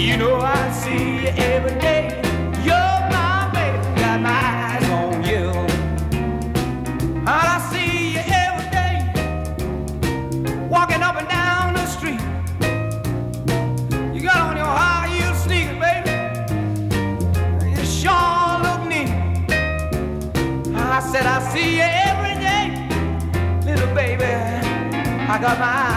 You know I see you every day. You're my baby, got my eyes on you. And I see you every day, walking up and down the street. You got on your high heel sneakers, baby. You sure look neat. I said I see you every day, little baby. I got my